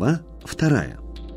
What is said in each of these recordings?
Глава 2.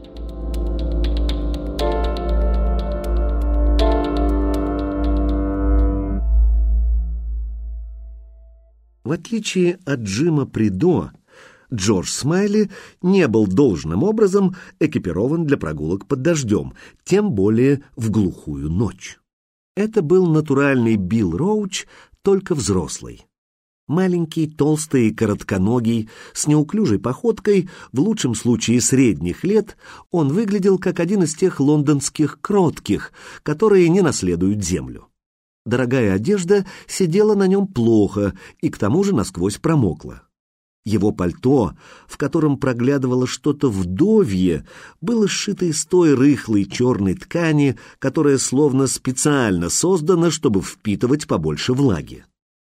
В отличие от Джима Придо, Джордж Смайли не был должным образом экипирован для прогулок под дождем, тем более в глухую ночь. Это был натуральный Билл Роуч, только взрослый. Маленький, толстый и коротконогий, с неуклюжей походкой, в лучшем случае средних лет, он выглядел как один из тех лондонских кротких, которые не наследуют землю. Дорогая одежда сидела на нем плохо и к тому же насквозь промокла. Его пальто, в котором проглядывало что-то вдовье, было сшито из той рыхлой черной ткани, которая словно специально создана, чтобы впитывать побольше влаги.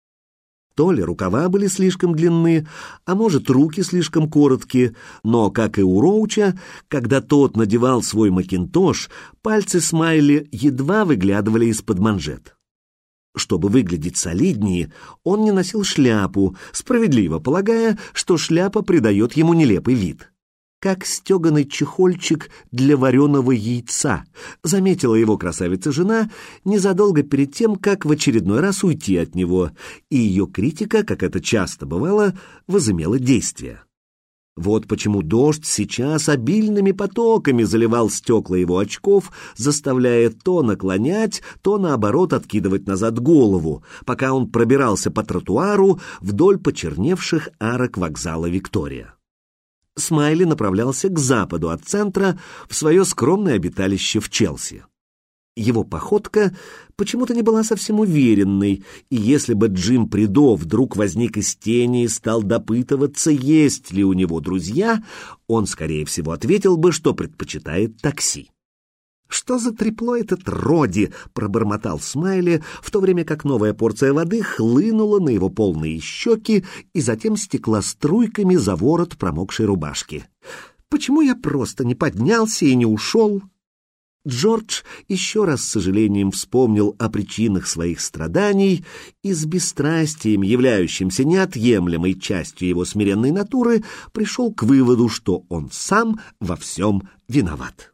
То ли рукава были слишком длинны, а может, руки слишком короткие, но, как и у Роуча, когда тот надевал свой макинтош, пальцы Смайли едва выглядывали из-под манжет. Чтобы выглядеть солиднее, он не носил шляпу, справедливо полагая, что шляпа придает ему нелепый вид. Как стеганый чехольчик для вареного яйца, заметила его красавица-жена незадолго перед тем, как в очередной раз уйти от него, и ее критика, как это часто бывало, возымела действие. Вот почему дождь сейчас обильными потоками заливал стекла его очков, заставляя то наклонять, то наоборот откидывать назад голову, пока он пробирался по тротуару вдоль почерневших арок вокзала Виктория. Смайли направлялся к западу от центра в свое скромное обиталище в Челси. Его походка почему-то не была совсем уверенной, и если бы Джим Придо вдруг возник из тени и стал допытываться, есть ли у него друзья, он, скорее всего, ответил бы, что предпочитает такси. «Что за трепло этот Роди?» — пробормотал Смайли, в то время как новая порция воды хлынула на его полные щеки и затем стекла струйками за ворот промокшей рубашки. «Почему я просто не поднялся и не ушел?» Джордж еще раз с сожалением вспомнил о причинах своих страданий и с бесстрастием, являющимся неотъемлемой частью его смиренной натуры, пришел к выводу, что он сам во всем виноват.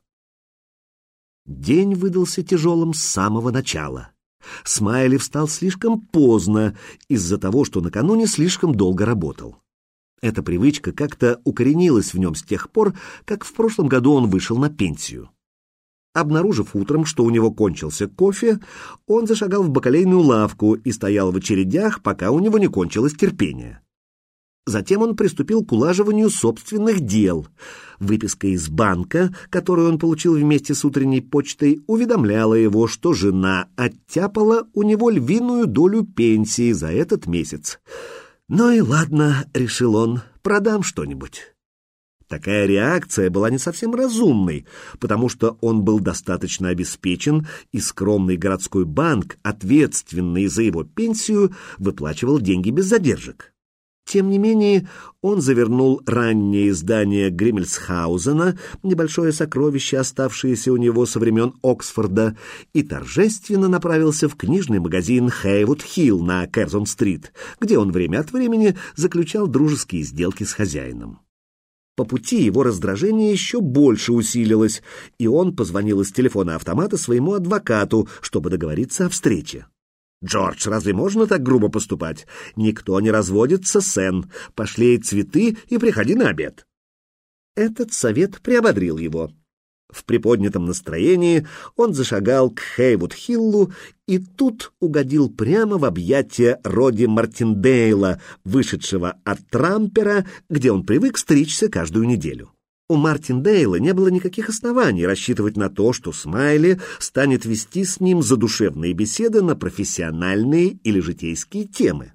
День выдался тяжелым с самого начала. Смайли встал слишком поздно из-за того, что накануне слишком долго работал. Эта привычка как-то укоренилась в нем с тех пор, как в прошлом году он вышел на пенсию. Обнаружив утром, что у него кончился кофе, он зашагал в бакалейную лавку и стоял в очередях, пока у него не кончилось терпение. Затем он приступил к улаживанию собственных дел. Выписка из банка, которую он получил вместе с утренней почтой, уведомляла его, что жена оттяпала у него львиную долю пенсии за этот месяц. «Ну и ладно», — решил он, — «продам что-нибудь». Такая реакция была не совсем разумной, потому что он был достаточно обеспечен, и скромный городской банк, ответственный за его пенсию, выплачивал деньги без задержек. Тем не менее, он завернул раннее издание Гриммельсхаузена, небольшое сокровище, оставшееся у него со времен Оксфорда, и торжественно направился в книжный магазин Хейвуд-Хилл на Керзон-стрит, где он время от времени заключал дружеские сделки с хозяином. По пути его раздражение еще больше усилилось, и он позвонил из телефона-автомата своему адвокату, чтобы договориться о встрече. «Джордж, разве можно так грубо поступать? Никто не разводится, Сэн. Пошли ей цветы и приходи на обед». Этот совет приободрил его. В приподнятом настроении он зашагал к Хейвуд-Хиллу и тут угодил прямо в объятия Роди Мартиндейла, вышедшего от Трампера, где он привык стричься каждую неделю. У Мартиндейла не было никаких оснований рассчитывать на то, что Смайли станет вести с ним задушевные беседы на профессиональные или житейские темы.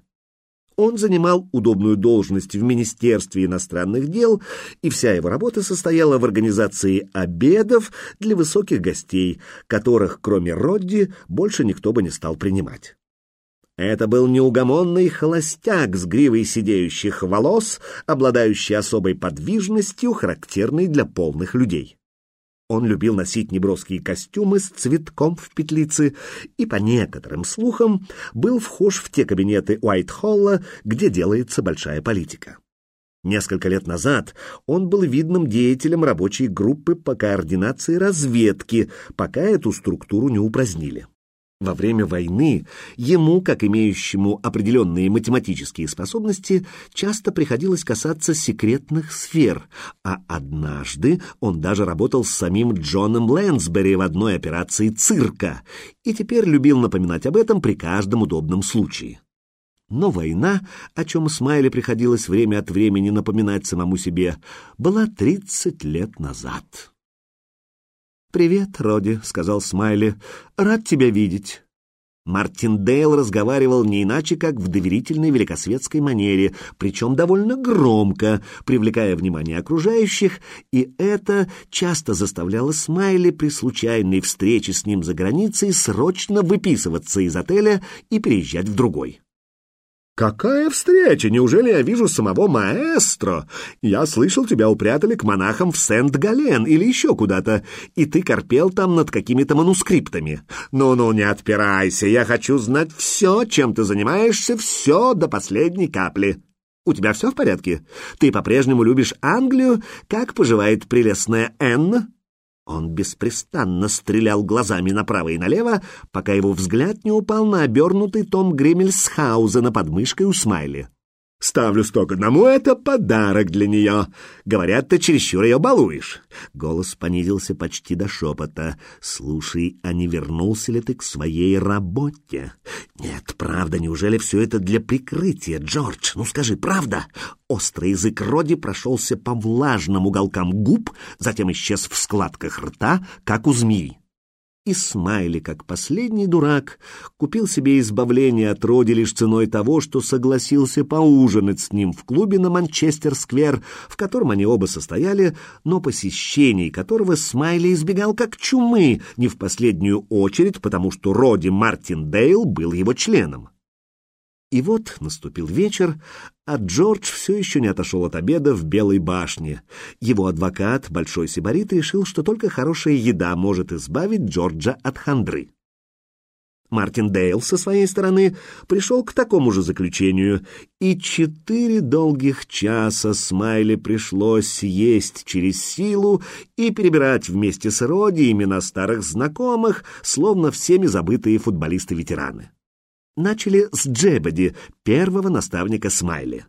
Он занимал удобную должность в Министерстве иностранных дел, и вся его работа состояла в организации обедов для высоких гостей, которых, кроме Родди, больше никто бы не стал принимать. Это был неугомонный холостяк с гривой сидеющих волос, обладающий особой подвижностью, характерной для полных людей. Он любил носить неброские костюмы с цветком в петлице и, по некоторым слухам, был вхож в те кабинеты Уайт-Холла, где делается большая политика. Несколько лет назад он был видным деятелем рабочей группы по координации разведки, пока эту структуру не упразднили. Во время войны ему, как имеющему определенные математические способности, часто приходилось касаться секретных сфер, а однажды он даже работал с самим Джоном Лэнсбери в одной операции цирка и теперь любил напоминать об этом при каждом удобном случае. Но война, о чем Смайли приходилось время от времени напоминать самому себе, была 30 лет назад. «Привет, Роди», — сказал Смайли, — «рад тебя видеть». Мартиндейл разговаривал не иначе, как в доверительной великосветской манере, причем довольно громко, привлекая внимание окружающих, и это часто заставляло Смайли при случайной встрече с ним за границей срочно выписываться из отеля и переезжать в другой. «Какая встреча? Неужели я вижу самого маэстро? Я слышал, тебя упрятали к монахам в Сент-Гален или еще куда-то, и ты корпел там над какими-то манускриптами. Ну-ну, не отпирайся, я хочу знать все, чем ты занимаешься, все до последней капли. У тебя все в порядке? Ты по-прежнему любишь Англию? Как поживает прелестная Энн?» Он беспрестанно стрелял глазами направо и налево, пока его взгляд не упал на обернутый том Гриммельсхаузена под мышкой у Смайли. «Ставлю 100-1, это подарок для нее. Говорят, ты чересчур ее балуешь». Голос понизился почти до шепота. «Слушай, а не вернулся ли ты к своей работе?» «Нет, правда, неужели все это для прикрытия, Джордж? Ну скажи, правда?» Острый язык Роди прошелся по влажным уголкам губ, затем исчез в складках рта, как у змеи. И Смайли, как последний дурак, купил себе избавление от Роди лишь ценой того, что согласился поужинать с ним в клубе на Манчестер-сквер, в котором они оба состояли, но посещений которого Смайли избегал как чумы, не в последнюю очередь, потому что Роди Мартиндейл был его членом. И вот наступил вечер, а Джордж все еще не отошел от обеда в Белой башне. Его адвокат, большой сибарит, решил, что только хорошая еда может избавить Джорджа от хандры. Мартиндейл со своей стороны пришел к такому же заключению, и 4 долгих часа Смайли пришлось есть через силу и перебирать вместе с Роди имена старых знакомых, словно всеми забытые футболисты-ветераны. Начали с Джебеди, первого наставника Смайли.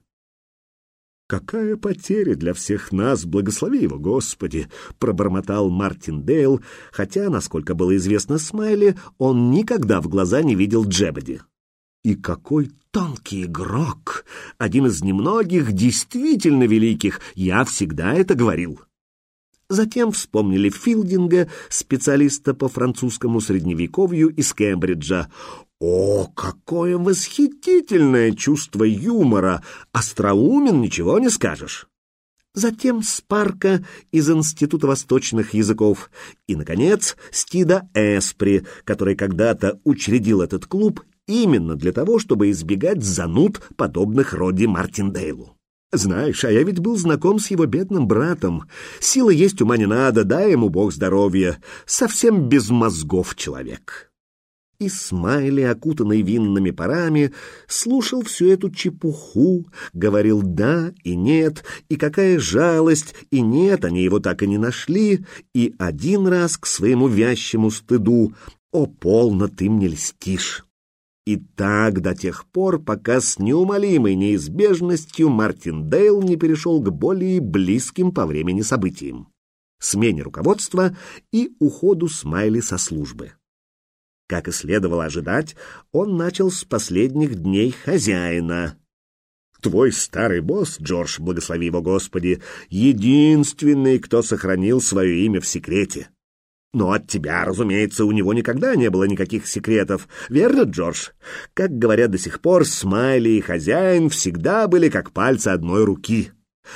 «Какая потеря для всех нас, благослови его, Господи!» — пробормотал Мартиндейл, хотя, насколько было известно Смайли, он никогда в глаза не видел Джебеди. И какой тонкий игрок! Один из немногих действительно великих, я всегда это говорил. Затем вспомнили Филдинга, специалиста по французскому средневековью из Кембриджа. О, какое восхитительное чувство юмора! Остроумен, ничего не скажешь. Затем Спарка из Института восточных языков. И, наконец, Стида Эспри, который когда-то учредил этот клуб именно для того, чтобы избегать зануд, подобных Роди Мартиндейлу. Знаешь, а я ведь был знаком с его бедным братом. Силы есть, ума не надо, дай ему Бог здоровья. Совсем без мозгов человек. И Смайли, окутанный винными парами, слушал всю эту чепуху, говорил «да» и «нет», и какая жалость, и «нет», они его так и не нашли, и один раз к своему вящему стыду «О, полно, ты мне льстишь». И так до тех пор, пока с неумолимой неизбежностью Мартиндейл не перешел к более близким по времени событиям — смене руководства и уходу Смайли со службы. Как и следовало ожидать, он начал с последних дней хозяина. «Твой старый босс, Джордж, благослови его Господи, единственный, кто сохранил свое имя в секрете. Но от тебя, разумеется, у него никогда не было никаких секретов, верно, Джордж? Как говорят до сих пор, Смайли и хозяин всегда были как пальцы одной руки».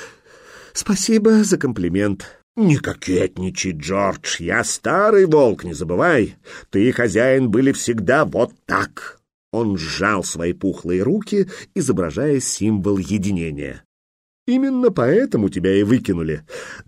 «Спасибо за комплимент». «Не кокетничай, Джордж, я старый волк, не забывай. Ты и хозяин были всегда вот так». Он сжал свои пухлые руки, изображая символ единения. «Именно поэтому тебя и выкинули.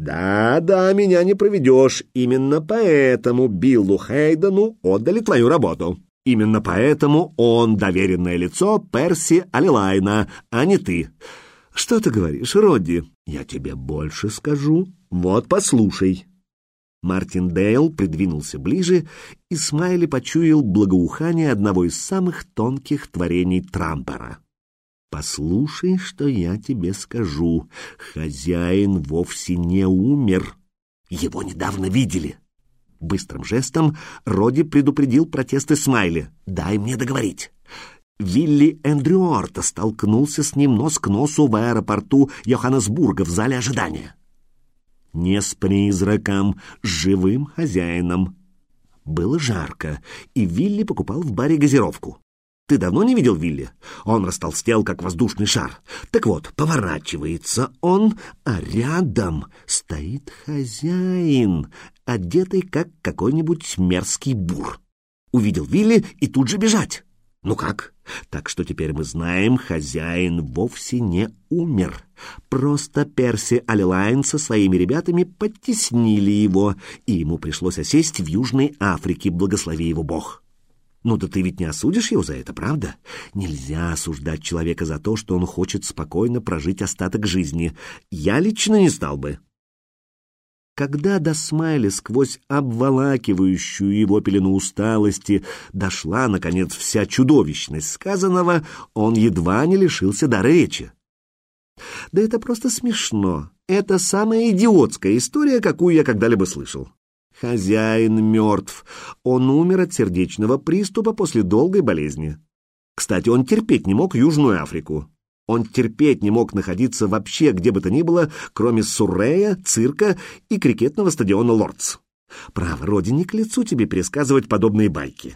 Да, меня не проведешь. Именно поэтому Биллу Хейдену отдали твою работу. Именно поэтому он доверенное лицо Перси Алилайна, а не ты. Что ты говоришь, Родди? Я тебе больше скажу. Вот, послушай. Мартиндейл придвинулся ближе, и Смайли почуял благоухание одного из самых тонких творений Трампера. «Послушай, что я тебе скажу. Хозяин вовсе не умер. Его недавно видели». Быстрым жестом Родди предупредил протесты Смайли. «Дай мне договорить». Вилли Эндрюорта столкнулся с ним нос к носу в аэропорту Йоханнесбурга в зале ожидания. Не с призраком, с живым хозяином. Было жарко, и Вилли покупал в баре газировку. Ты давно не видел Вилли? Он растолстел, как воздушный шар. Так вот, поворачивается он, а рядом стоит хозяин, одетый, как какой-нибудь мерзкий бур. Увидел Вилли и тут же бежать. Ну как? Так что теперь мы знаем, хозяин вовсе не умер. Просто Перси Алилайн со своими ребятами подтеснили его, и ему пришлось осесть в Южной Африке, благослови его Бог. Ну да ты ведь не осудишь его за это, правда? Нельзя осуждать человека за то, что он хочет спокойно прожить остаток жизни. Я лично не стал бы. Когда до Смайли сквозь обволакивающую его пелену усталости дошла, наконец, вся чудовищность сказанного, он едва не лишился дара речи. Да это просто смешно. Это самая идиотская история, какую я когда-либо слышал. Хозяин мертв. Он умер от сердечного приступа после долгой болезни. Кстати, он терпеть не мог Южную Африку. Он терпеть не мог находиться вообще где бы то ни было, кроме Суррея, цирка и крикетного стадиона Лордс. Право, Родди, не к лицу тебе пересказывать подобные байки.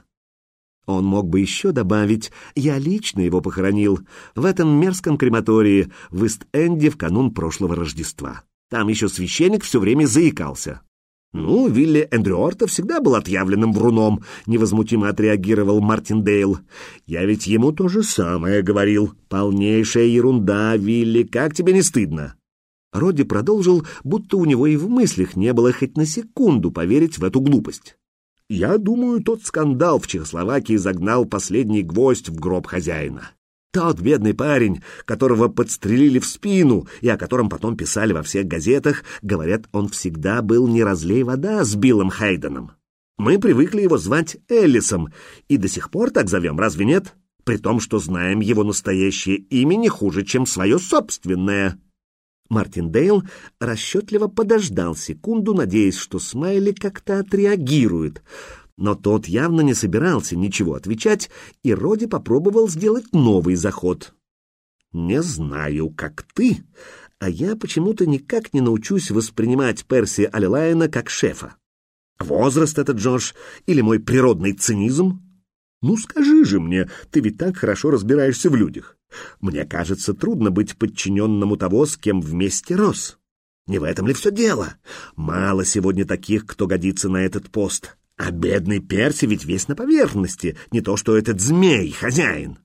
Он мог бы еще добавить: я лично его похоронил в этом мерзком крематории в Ист-Энде в канун прошлого Рождества. Там еще священник все время заикался. «Ну, Вилли Эндрюорта всегда был отъявленным вруном», — невозмутимо отреагировал Мартиндейл. «Я ведь ему то же самое говорил. Полнейшая ерунда, Вилли, как тебе не стыдно?» Родди продолжил, будто у него и в мыслях не было хоть на секунду поверить в эту глупость. «Я думаю, тот скандал в Чехословакии загнал последний гвоздь в гроб хозяина. Тот бедный парень, которого подстрелили в спину и о котором потом писали во всех газетах, говорят, он всегда был не разлей вода с Биллом Хайденом. Мы привыкли его звать Эллисом и до сих пор так зовем, разве нет? При том, что знаем его настоящее имя не хуже, чем свое собственное». Мартиндейл расчетливо подождал секунду, надеясь, что Смайли как-то отреагирует. Но тот явно не собирался ничего отвечать, и Родди попробовал сделать новый заход. «Не знаю, как ты, а я почему-то никак не научусь воспринимать Перси Алилайна как шефа. Возраст это, Джош, или мой природный цинизм? Ну скажи же мне, ты ведь так хорошо разбираешься в людях. Мне кажется, трудно быть подчиненному того, с кем вместе рос. Не в этом ли все дело? Мало сегодня таких, кто годится на этот пост». А бедный Перси ведь весь на поверхности, не то что этот змей, хозяин.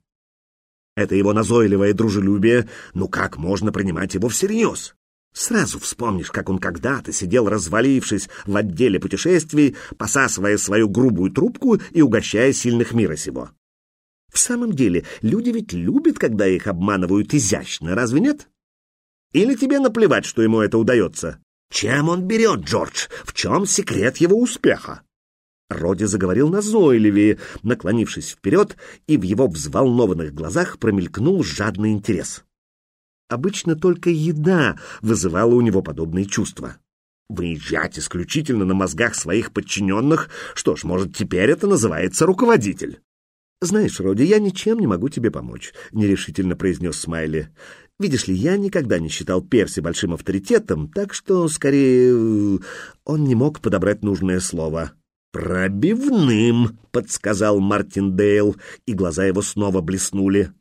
Это его назойливое дружелюбие, ну как можно принимать его всерьез? Сразу вспомнишь, как он когда-то сидел, развалившись в отделе путешествий, посасывая свою грубую трубку и угощая сильных мира сего. В самом деле, люди ведь любят, когда их обманывают изящно, разве нет? Или тебе наплевать, что ему это удается? Чем он берет, Джордж? В чем секрет его успеха? Родди заговорил назойливее, наклонившись вперед, и в его взволнованных глазах промелькнул жадный интерес. Обычно только еда вызывала у него подобные чувства. Выезжать исключительно на мозгах своих подчиненных, что ж, может, теперь это называется руководитель. «Знаешь, Родди, я ничем не могу тебе помочь», — нерешительно произнес Смайли. «Видишь ли, я никогда не считал Перси большим авторитетом, так что, скорее, он не мог подобрать нужное слово». «Пробивным», — подсказал Мартиндейл, и глаза его снова блеснули.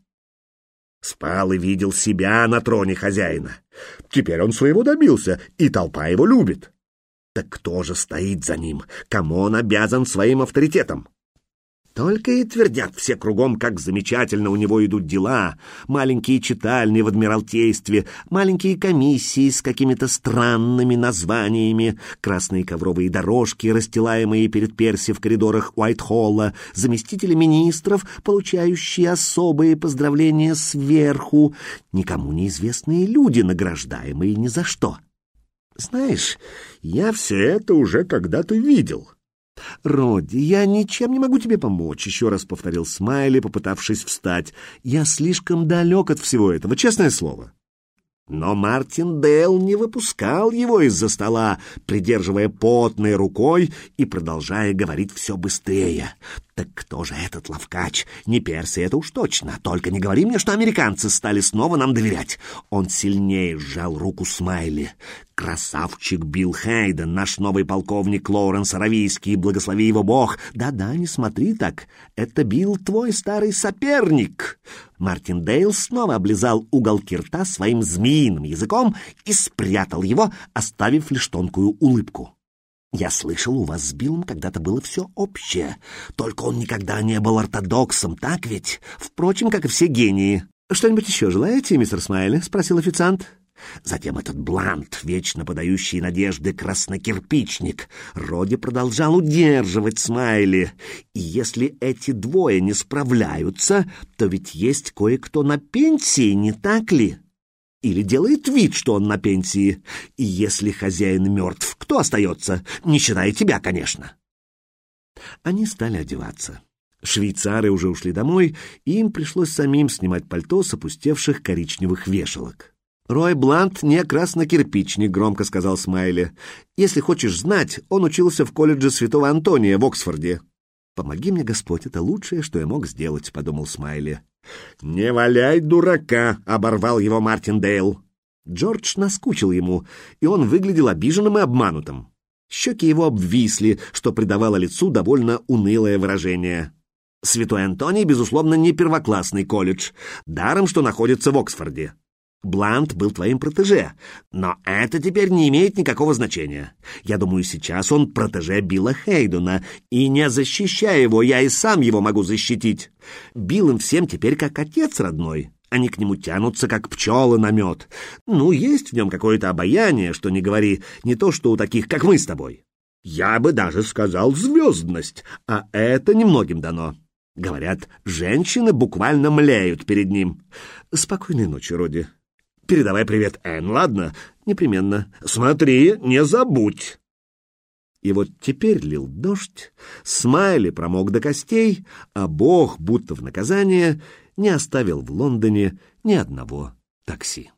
Спал и видел себя на троне хозяина. Теперь он своего добился, и толпа его любит. Так кто же стоит за ним? Кому он обязан своим авторитетом? Только и твердят все кругом, как замечательно у него идут дела. Маленькие читальни в Адмиралтействе, маленькие комиссии с какими-то странными названиями, красные ковровые дорожки, расстилаемые перед Перси в коридорах Уайтхолла, заместители министров, получающие особые поздравления сверху, никому неизвестные люди, награждаемые ни за что. Знаешь, я все это уже когда-то видел. «Родди, я ничем не могу тебе помочь», — еще раз повторил Смайли, попытавшись встать. «Я слишком далек от всего этого, честное слово». Но Мартин Дейл не выпускал его из-за стола, придерживая потной рукой и продолжая говорить все быстрее. «Так кто же этот ловкач? Не Перси, это уж точно. Только не говори мне, что американцы стали снова нам доверять». Он сильнее сжал руку Смайли. «Красавчик Билл Хейден, наш новый полковник Лоуренс Аравийский, благослови его Бог. Да-да, не смотри так. Это Билл твой старый соперник». Мартин Дейл снова облизал уголки рта своим змеиным языком и спрятал его, оставив лишь тонкую улыбку. «Я слышал, у вас с Биллом когда-то было все общее. Только он никогда не был ортодоксом, так ведь? Впрочем, как и все гении». «Что-нибудь еще желаете, мистер Смайли?» — спросил официант. Затем этот Блант, вечно подающий надежды краснокирпичник. Роди продолжал удерживать Смайли. И если эти двое не справляются, то ведь есть кое-кто на пенсии, не так ли? Или делает вид, что он на пенсии. И если хозяин мертв, кто остается? Не считая тебя, конечно. Они стали одеваться. Швейцары уже ушли домой, и им пришлось самим снимать пальто с опустевших коричневых вешалок. «Рой Блант не краснокирпичник», — громко сказал Смайли. «Если хочешь знать, он учился в колледже Святого Антония в Оксфорде». «Помоги мне, Господь, это лучшее, что я мог сделать», — подумал Смайли. «Не валяй дурака», — оборвал его Мартин Дейл. Джордж наскучил ему, и он выглядел обиженным и обманутым. Щеки его обвисли, что придавало лицу довольно унылое выражение. «Святой Антоний, безусловно, не первоклассный колледж, даром, что находится в Оксфорде. Блант был твоим протеже, но это теперь не имеет никакого значения. Я думаю, сейчас он протеже Билла Хейдена, и не защищая его, я и сам его могу защитить. Билл им всем теперь как отец родной. Они к нему тянутся, как пчелы на мед. Ну, есть в нем какое-то обаяние, что не говори, не то что у таких, как мы с тобой. Я бы даже сказал звездность, а это немногим дано. Говорят, женщины буквально млеют перед ним. Спокойной ночи, Роди. Передавай привет Энн, ладно? Непременно. Смотри, не забудь». И вот теперь лил дождь, Смайли промок до костей, а Бог, будто в наказание, не оставил в Лондоне ни одного такси.